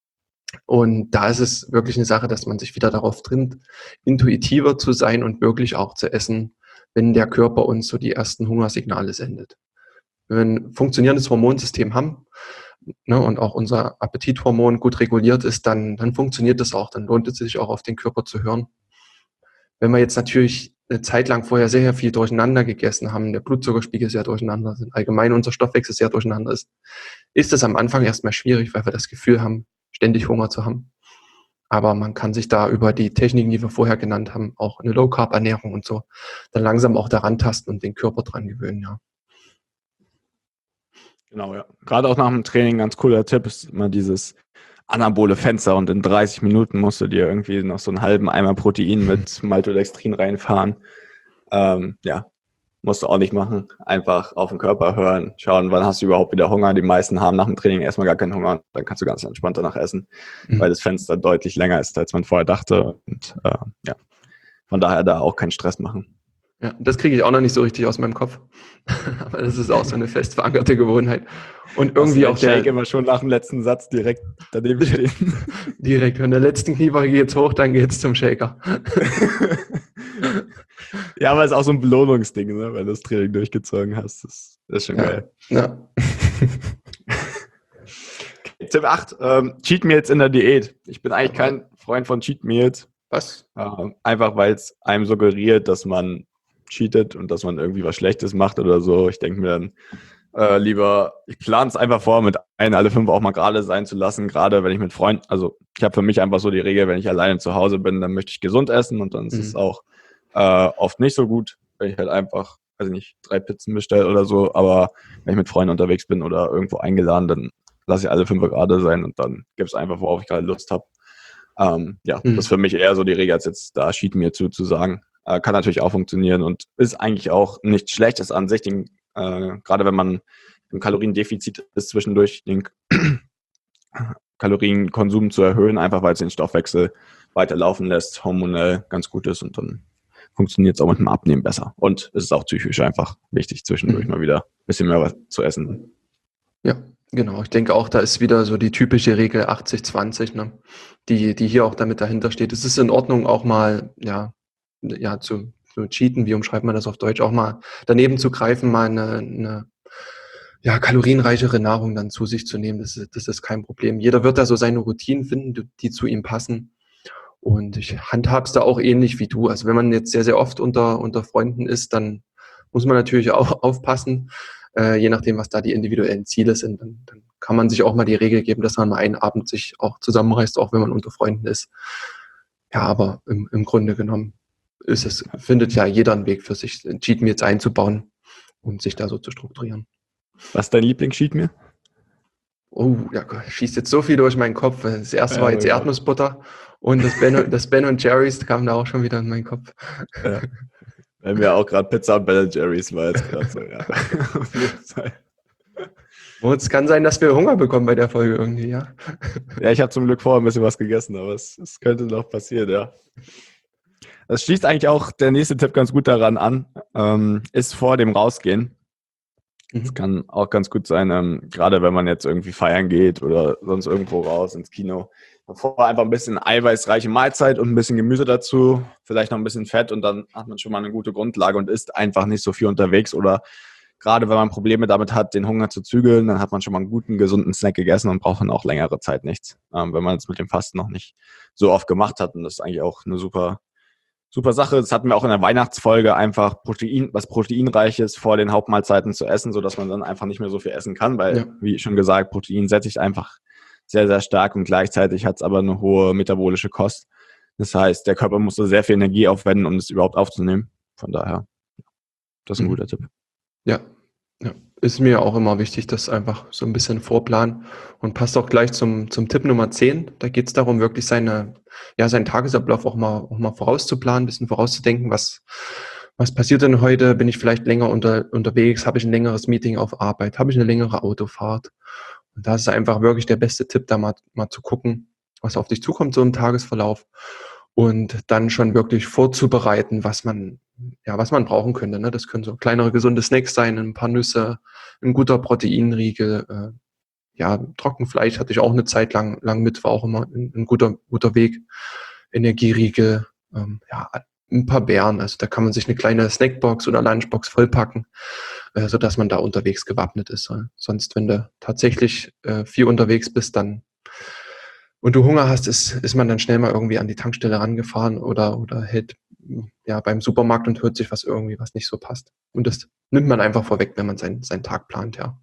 Und da ist es wirklich eine Sache, dass man sich wieder darauf trimmt, intuitiver zu sein und wirklich auch zu essen, wenn der Körper uns so die ersten Hungersignale sendet. Wenn wir ein funktionierendes Hormonsystem haben, ne, und auch unser Appetithormon gut reguliert ist, dann, dann funktioniert das auch. Dann lohnt es sich auch, auf den Körper zu hören. Wenn wir jetzt natürlich eine Zeit lang vorher sehr, sehr viel durcheinander gegessen haben, der Blutzuckerspiegel sehr durcheinander ist, allgemein unser Stoffwechsel sehr durcheinander ist, ist es am Anfang erstmal schwierig, weil wir das Gefühl haben, ständig Hunger zu haben. Aber man kann sich da über die Techniken, die wir vorher genannt haben, auch eine Low-Carb-Ernährung und so, dann langsam auch daran tasten und den Körper dran gewöhnen, ja. Genau, ja. Gerade auch nach dem Training ganz cooler Tipp ist immer dieses anabole Fenster und in dreißig Minuten musst du dir irgendwie noch so einen halben Eimer Protein mit Maltodextrin reinfahren. Ähm, ja, musst du auch nicht machen. Einfach auf den Körper hören, schauen, wann hast du überhaupt wieder Hunger. Die meisten haben nach dem Training erstmal gar keinen Hunger. Dann kannst du ganz entspannt danach essen, mhm. weil das Fenster deutlich länger ist, als man vorher dachte. Und äh, ja, von daher da auch keinen Stress machen. Ja, das kriege ich auch noch nicht so richtig aus meinem Kopf. Aber das ist auch so eine fest verankerte Gewohnheit. Und irgendwie auch der Shake immer schon nach dem letzten Satz direkt daneben stehen. Direkt, wenn der letzten Kniebeuge geht's hoch, dann geht's zum Shaker. Ja, aber es ist auch so ein Belohnungsding, ne? Wenn du das Training durchgezogen hast. Das ist schon ja. geil. Ja. Tipp acht, ähm, Cheat Meals in der Diät. Ich bin eigentlich kein Freund von Cheat Meals. Was? Ähm, einfach, weil es einem suggeriert, dass man cheatet und dass man irgendwie was Schlechtes macht oder so. Ich denke mir dann äh, lieber, ich plane es einfach vor, mit ein, alle fünf auch mal gerade sein zu lassen, gerade wenn ich mit Freunden, also ich habe für mich einfach so die Regel, wenn ich alleine zu Hause bin, dann möchte ich gesund essen und dann ist mhm. es auch äh, oft nicht so gut, wenn ich halt einfach, weiß ich nicht, drei Pizzen bestelle oder so, aber wenn ich mit Freunden unterwegs bin oder irgendwo eingeladen, dann lasse ich alle fünf gerade sein und dann gibt es einfach, worauf ich gerade Lust habe. Ähm, ja, mhm. das ist für mich eher so die Regel, als jetzt da Cheat mir zu, zu sagen. Äh, kann natürlich auch funktionieren und ist eigentlich auch nichts Schlechtes an sich, den, äh, gerade wenn man im Kaloriendefizit ist, zwischendurch den Kalorienkonsum zu erhöhen, einfach weil es den Stoffwechsel weiterlaufen lässt, hormonell ganz gut ist und dann funktioniert es auch mit dem Abnehmen besser. Und es ist auch psychisch einfach wichtig, zwischendurch mhm. mal wieder ein bisschen mehr was zu essen. Ja, genau. Ich denke auch, da ist wieder so die typische Regel achtzig zwanzig, ne? die, die hier auch damit dahinter steht. Es ist in Ordnung, auch mal, ja, ja, zu, zu cheaten, wie umschreibt man das auf Deutsch, auch mal daneben zu greifen, mal eine, eine ja, kalorienreichere Nahrung dann zu sich zu nehmen. Das ist, das ist kein Problem. Jeder wird da so seine Routinen finden, die zu ihm passen. Und ich handhab's da auch ähnlich wie du. Also wenn man jetzt sehr, sehr oft unter, unter Freunden ist, dann muss man natürlich auch aufpassen, äh, je nachdem, was da die individuellen Ziele sind. Dann, dann kann man sich auch mal die Regel geben, dass man mal einen Abend sich auch zusammenreißt, auch wenn man unter Freunden ist. Ja, aber im, im Grunde genommen ist es, findet ja jeder einen Weg für sich, Cheat Meals einzubauen und sich da so zu strukturieren. Was ist dein Lieblings-Cheat Meal? Oh, ja, schießt jetzt so viel durch meinen Kopf. Das erste ja, war jetzt ja. Erdnussbutter und das Ben, das Ben und Jerry's kam da auch schon wieder in meinen Kopf. Ja. Wenn wir auch gerade Pizza und Ben und Jerry's war jetzt gerade so, ja. Auf jeden Fall. Oh, es kann sein, dass wir Hunger bekommen bei der Folge irgendwie, ja. Ja, ich habe zum Glück vorher ein bisschen was gegessen, aber es, es könnte noch passieren, ja. Das schließt eigentlich auch der nächste Tipp ganz gut daran an, ähm, ist vor dem Rausgehen. Es Mhm. kann auch ganz gut sein, ähm, gerade wenn man jetzt irgendwie feiern geht oder sonst irgendwo raus ins Kino. Davor einfach ein bisschen eiweißreiche Mahlzeit und ein bisschen Gemüse dazu, vielleicht noch ein bisschen Fett und dann hat man schon mal eine gute Grundlage und isst einfach nicht so viel unterwegs oder gerade wenn man Probleme damit hat, den Hunger zu zügeln, dann hat man schon mal einen guten, gesunden Snack gegessen und braucht dann auch längere Zeit nichts, ähm, wenn man es mit dem Fasten noch nicht so oft gemacht hat und das ist eigentlich auch eine super Super Sache, das hatten wir auch in der Weihnachtsfolge, einfach Protein, was Proteinreiches vor den Hauptmahlzeiten zu essen, sodass man dann einfach nicht mehr so viel essen kann, weil, Ja. wie schon gesagt, Protein sättigt einfach sehr, sehr stark und gleichzeitig hat es aber eine hohe metabolische Kost. Das heißt, der Körper muss da sehr viel Energie aufwenden, um es überhaupt aufzunehmen. Von daher, das ist ein Mhm. guter Tipp. Ja, ja. Ist mir auch immer wichtig, das einfach so ein bisschen vorplanen und passt auch gleich zum, zum Tipp Nummer zehn. Da geht es darum, wirklich seine, ja, seinen Tagesablauf auch mal, auch mal vorauszuplanen, ein bisschen vorauszudenken, was, was passiert denn heute? Bin ich vielleicht länger unter, unterwegs? Habe ich ein längeres Meeting auf Arbeit? Habe ich eine längere Autofahrt? Und da ist einfach wirklich der beste Tipp, da mal, mal zu gucken, was auf dich zukommt, so im Tagesverlauf. Und dann schon wirklich vorzubereiten, was man, ja, was man brauchen könnte. Ne? Das können so kleinere gesunde Snacks sein, ein paar Nüsse, ein guter Proteinriegel. Äh, ja, Trockenfleisch hatte ich auch eine Zeit lang, lang mit, war auch immer ein, ein guter, guter Weg. Energieriegel, ähm, ja, ein paar Beeren. Also da kann man sich eine kleine Snackbox oder Lunchbox vollpacken, äh, sodass man da unterwegs gewappnet ist. Sonst, wenn du tatsächlich äh, viel unterwegs bist, dann und du Hunger hast, ist, ist man dann schnell mal irgendwie an die Tankstelle rangefahren oder, oder hält ja beim Supermarkt und hört sich was irgendwie, was nicht so passt. Und das nimmt man einfach vorweg, wenn man seinen, seinen Tag plant, ja.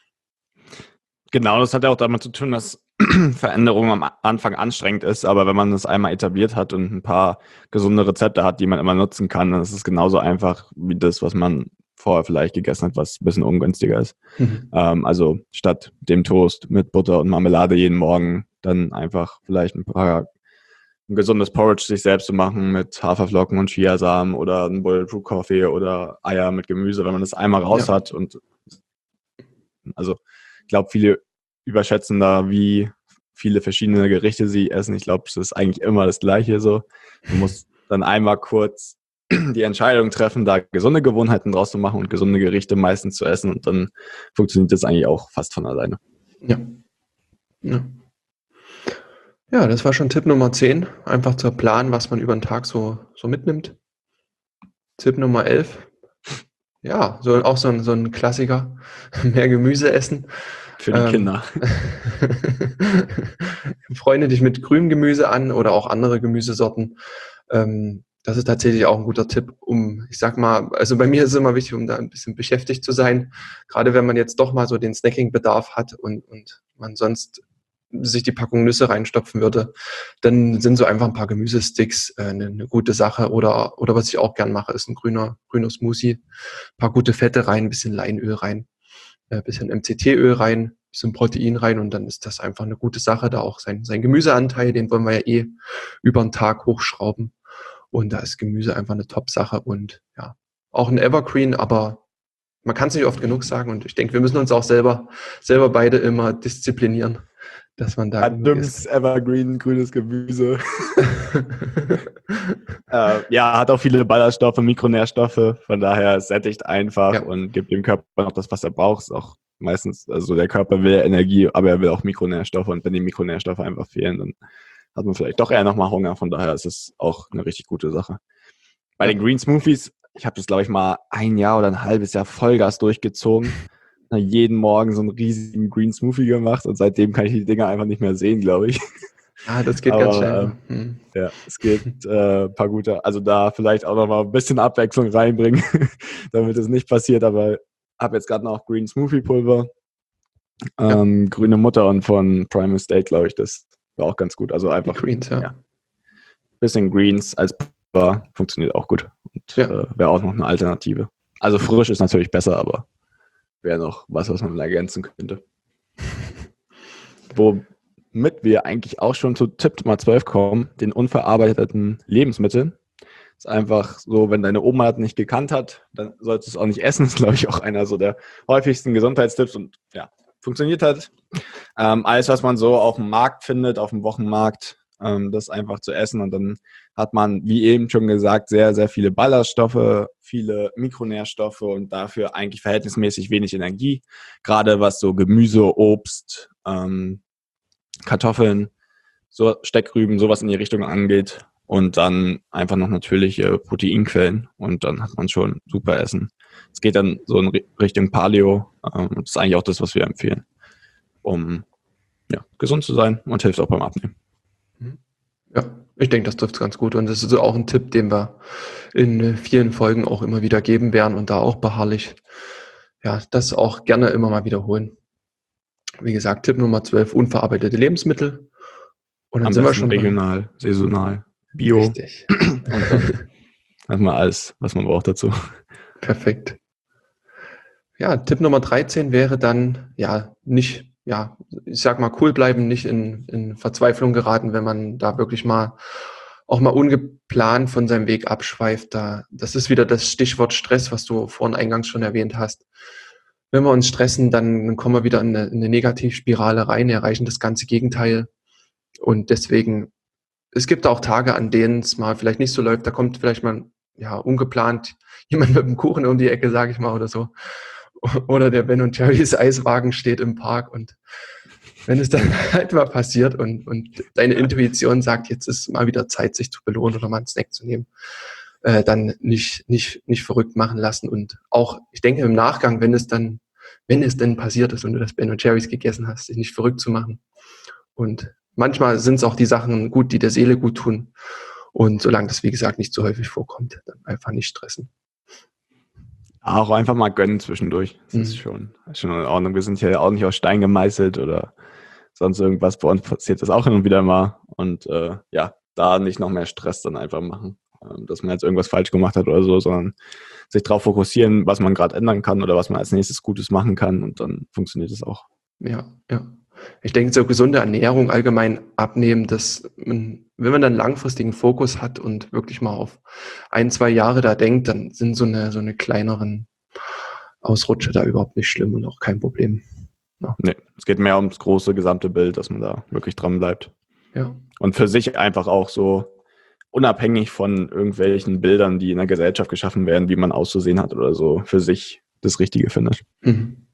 Genau, das hat ja auch damit zu tun, dass Veränderung am Anfang anstrengend ist, aber wenn man das einmal etabliert hat und ein paar gesunde Rezepte hat, die man immer nutzen kann, dann ist es genauso einfach wie das, was man vorher vielleicht gegessen hat, was ein bisschen ungünstiger ist. Mhm. Ähm, also statt dem Toast mit Butter und Marmelade jeden Morgen, dann einfach vielleicht ein paar ein gesundes Porridge sich selbst zu machen mit Haferflocken und Chiasamen oder ein Bulletproof Coffee oder Eier mit Gemüse, wenn man das einmal raus Ja. hat und also ich glaube, viele überschätzen da, wie viele verschiedene Gerichte sie essen. Ich glaube, es ist eigentlich immer das Gleiche so. Du musst dann einmal kurz die Entscheidung treffen, da gesunde Gewohnheiten draus zu machen und gesunde Gerichte meistens zu essen und dann funktioniert das eigentlich auch fast von alleine. Ja. Ja. Ja, das war schon Tipp Nummer zehn. Einfach zu planen, was man über den Tag so, so mitnimmt. Tipp Nummer elf. Ja, so, auch so ein, so ein Klassiker. Mehr Gemüse essen. Für die Ähm, Kinder. Freunde dich mit grünem Gemüse an oder auch andere Gemüsesorten. Ähm, das ist tatsächlich auch ein guter Tipp, um, ich sag mal, also bei mir ist es immer wichtig, um da ein bisschen beschäftigt zu sein. Gerade wenn man jetzt doch mal so den Snacking-Bedarf hat und, und man sonst sich die Packung Nüsse reinstopfen würde, dann sind so einfach ein paar Gemüsesticks äh, eine, eine gute Sache. Oder, oder was ich auch gern mache, ist ein grüner, grüner Smoothie. Ein paar gute Fette rein, ein bisschen Leinöl rein, ein bisschen M C T-Öl rein, ein bisschen Protein rein und dann ist das einfach eine gute Sache. Da auch sein, sein Gemüseanteil, den wollen wir ja eh über den Tag hochschrauben. Und da ist Gemüse einfach eine Top-Sache und ja, auch ein Evergreen, aber man kann es nicht oft genug sagen und ich denke, wir müssen uns auch selber, selber beide immer disziplinieren, dass man da Ja, genug dünnes isst. Evergreen, grünes Gemüse. äh, ja, hat auch viele Ballaststoffe, Mikronährstoffe, von daher sättigt einfach Ja. und gibt dem Körper noch das, was er braucht. Ist auch meistens, also der Körper will Energie, aber er will auch Mikronährstoffe und wenn die Mikronährstoffe einfach fehlen, dann hat man vielleicht doch eher nochmal Hunger. Von daher ist es auch eine richtig gute Sache. Bei Ja. den Green Smoothies, ich habe das, glaube ich, mal ein Jahr oder ein halbes Jahr Vollgas durchgezogen. Jeden Morgen so einen riesigen Green Smoothie gemacht und seitdem kann ich die Dinger einfach nicht mehr sehen, glaube ich. Ah, das geht Aber, ganz schnell. ähm, Hm. Ja, es gibt äh, ein paar gute, also da vielleicht auch nochmal ein bisschen Abwechslung reinbringen, damit es nicht passiert, aber habe jetzt gerade noch Green Smoothie Pulver, ähm, ja. Grüne Mutter und von Primal State, glaube ich, das war auch ganz gut. Also einfach Die Greens, ja. ja, bisschen Greens als Pulver funktioniert auch gut und Ja. äh, wäre auch noch eine Alternative. Also frisch ist natürlich besser, aber wäre noch was, was man ergänzen könnte. Womit wir eigentlich auch schon zu Tipp Nummer zwölf kommen, den unverarbeiteten Lebensmitteln. Ist einfach so, wenn deine Oma das nicht gekannt hat, dann solltest du es auch nicht essen. Das ist, glaube ich, auch einer so der häufigsten Gesundheitstipps und ja, funktioniert hat. Ähm, alles, was man so auf dem Markt findet, auf dem Wochenmarkt, ähm, das einfach zu essen. Und dann hat man, wie eben schon gesagt, sehr, sehr viele Ballaststoffe, viele Mikronährstoffe und dafür eigentlich verhältnismäßig wenig Energie. Gerade was so Gemüse, Obst, ähm, Kartoffeln, so Steckrüben, sowas in die Richtung angeht. Und dann einfach noch natürliche Proteinquellen und dann hat man schon super Essen. Es geht dann so in Richtung Paleo. Ähm, das ist eigentlich auch das, was wir empfehlen, um ja, gesund zu sein und hilft auch beim Abnehmen. Ja, ich denke, das trifft es ganz gut. Und das ist auch ein Tipp, den wir in vielen Folgen auch immer wieder geben werden und da auch beharrlich, ja, das auch gerne immer mal wiederholen. Wie gesagt, Tipp Nummer zwölf, unverarbeitete Lebensmittel. Und dann Am sind wir besten schon regional, saisonal, bio. Richtig. Und dann hat man alles, was man braucht dazu. Perfekt. Ja, Tipp Nummer dreizehn wäre dann, ja, nicht, ja, ich sag mal, cool bleiben, nicht in, in Verzweiflung geraten, wenn man da wirklich mal auch mal ungeplant von seinem Weg abschweift. Da, das ist wieder das Stichwort Stress, was du vorhin eingangs schon erwähnt hast. Wenn wir uns stressen, dann kommen wir wieder in eine, in eine Negativspirale rein, erreichen das ganze Gegenteil. Und deswegen, es gibt auch Tage, an denen es mal vielleicht nicht so läuft. Da kommt vielleicht mal, ja, ungeplant jemand mit dem Kuchen um die Ecke, sage ich mal, oder so. Oder der Ben und Jerry's Eiswagen steht im Park und wenn es dann halt mal passiert und, und deine Intuition sagt, jetzt ist mal wieder Zeit, sich zu belohnen oder mal einen Snack zu nehmen, äh, dann nicht, nicht, nicht verrückt machen lassen. Und auch, ich denke im Nachgang, wenn es dann, wenn es denn passiert ist und du das Ben und Jerry's gegessen hast, dich nicht verrückt zu machen. Und manchmal sind es auch die Sachen gut, die der Seele gut tun. Und solange das, wie gesagt, nicht so häufig vorkommt, dann einfach nicht stressen. Auch einfach mal gönnen zwischendurch. Das Mhm. ist schon, schon in Ordnung. Wir sind hier auch nicht aus Stein gemeißelt oder sonst irgendwas. Bei uns passiert das auch hin und wieder mal. Und äh, ja, da nicht noch mehr Stress dann einfach machen, ähm, dass man jetzt irgendwas falsch gemacht hat oder so, sondern sich darauf fokussieren, was man gerade ändern kann oder was man als nächstes Gutes machen kann. Und dann funktioniert es auch. Ja, ja. Ich denke, so gesunde Ernährung allgemein abnehmen, dass man, wenn man dann langfristigen Fokus hat und wirklich mal auf ein, zwei Jahre da denkt, dann sind so eine, so eine kleineren Ausrutsche da überhaupt nicht schlimm und auch kein Problem. Ja. Nee, es geht mehr ums große gesamte Bild, dass man da wirklich dran bleibt. Ja. Und für sich einfach auch so unabhängig von irgendwelchen Bildern, die in der Gesellschaft geschaffen werden, wie man auszusehen hat oder so, für sich das Richtige findet. Mhm.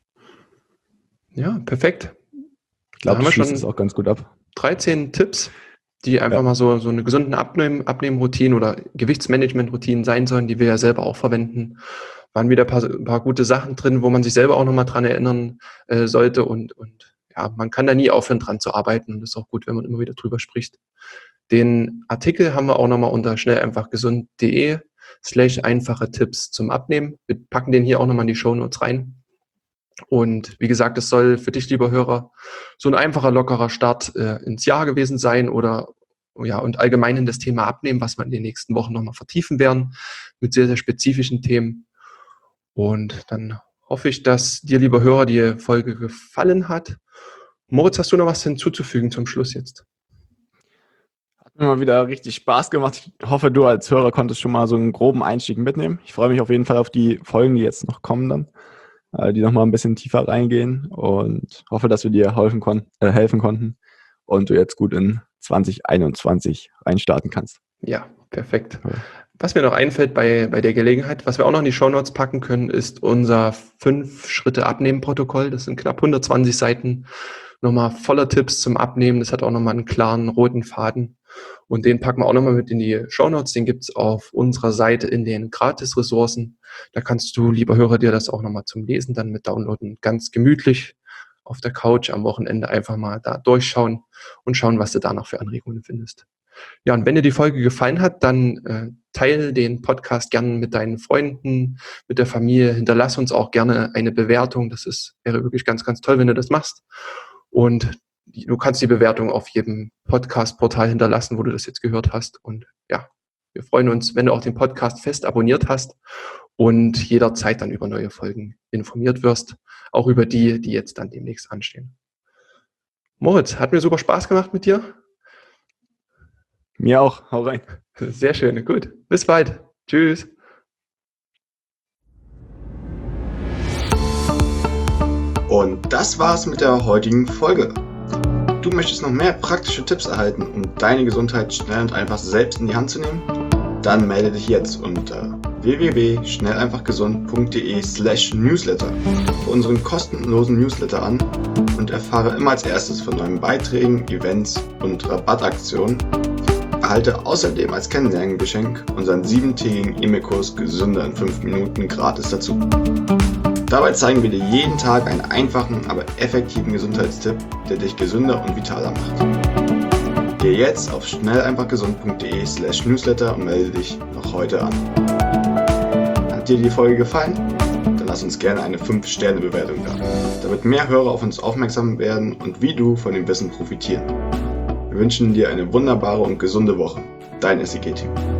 Ja, perfekt. Ich glaube, haben das wir schließt schon es auch ganz gut ab. dreizehn Tipps, die einfach Ja. mal so, so eine gesunden Abnehmen, Abnehmroutinen oder Gewichtsmanagement-Routinen sein sollen, die wir ja selber auch verwenden. Waren wieder ein paar, ein paar gute Sachen drin, wo man sich selber auch nochmal dran erinnern äh, sollte. Und, und ja, man kann da nie aufhören, dran zu arbeiten. Und das ist auch gut, wenn man immer wieder drüber spricht. Den Artikel haben wir auch nochmal unter schnelleinfachgesund.de slash einfache Tipps zum Abnehmen. Wir packen den hier auch nochmal in die Shownotes rein. Und wie gesagt, es soll für dich, lieber Hörer, so ein einfacher, lockerer Start äh, ins Jahr gewesen sein oder ja, und allgemein in das Thema Abnehmen, was wir in den nächsten Wochen nochmal vertiefen werden, mit sehr, sehr spezifischen Themen. Und dann hoffe ich, dass dir, lieber Hörer, die Folge gefallen hat. Moritz, hast du noch was hinzuzufügen zum Schluss jetzt? Hat mir mal wieder richtig Spaß gemacht. Ich hoffe, du als Hörer konntest schon mal so einen groben Einstieg mitnehmen. Ich freue mich auf jeden Fall auf die Folgen, die jetzt noch kommen dann, die nochmal ein bisschen tiefer reingehen und hoffe, dass wir dir helfen, kon- äh, helfen konnten und du jetzt gut in zwanzig einundzwanzig reinstarten kannst. Ja, perfekt. Ja. Was mir noch einfällt bei, bei der Gelegenheit, was wir auch noch in die Shownotes packen können, ist unser fünf-Schritte-Abnehmen-Protokoll. Das sind knapp hundertzwanzig Seiten, nochmal voller Tipps zum Abnehmen. Das hat auch nochmal einen klaren roten Faden. Und den packen wir auch nochmal mit in die Shownotes. Den gibt's auf unserer Seite in den Gratis-Ressourcen. Da kannst du, lieber Hörer, dir das auch nochmal zum Lesen dann mit downloaden. Ganz gemütlich auf der Couch am Wochenende einfach mal da durchschauen und schauen, was du da noch für Anregungen findest. Ja, und wenn dir die Folge gefallen hat, dann äh, teile den Podcast gerne mit deinen Freunden, mit der Familie. Hinterlass uns auch gerne eine Bewertung. Das ist, wäre wirklich ganz, ganz toll, wenn du das machst. Und du kannst die Bewertung auf jedem Podcast-Portal hinterlassen, wo du das jetzt gehört hast. Und ja, wir freuen uns, wenn du auch den Podcast fest abonniert hast und jederzeit dann über neue Folgen informiert wirst. Auch über die, die jetzt dann demnächst anstehen. Moritz, hat mir super Spaß gemacht mit dir. Mir auch. Hau rein. Sehr schön. Gut. Bis bald. Tschüss. Und das war's mit der heutigen Folge. Du möchtest noch mehr praktische Tipps erhalten, um deine Gesundheit schnell und einfach selbst in die Hand zu nehmen? Dann melde dich jetzt unter w w w punkt schnell einfach gesund punkt d e slash newsletter für unseren kostenlosen Newsletter an und erfahre immer als erstes von neuen Beiträgen, Events und Rabattaktionen. Erhalte außerdem als Kennenlerngeschenk unseren siebentägigen E-Mail-Kurs Gesünder in fünf Minuten gratis dazu. Dabei zeigen wir dir jeden Tag einen einfachen, aber effektiven Gesundheitstipp, der dich gesünder und vitaler macht. Geh jetzt auf schnell einfach gesund punkt d e slash newsletter und melde dich noch heute an. Hat dir die Folge gefallen? Dann lass uns gerne eine fünf Sterne Bewertung da, damit mehr Hörer auf uns aufmerksam werden und wie du von dem Wissen profitieren. Wir wünschen dir eine wunderbare und gesunde Woche. Dein S E G-Team.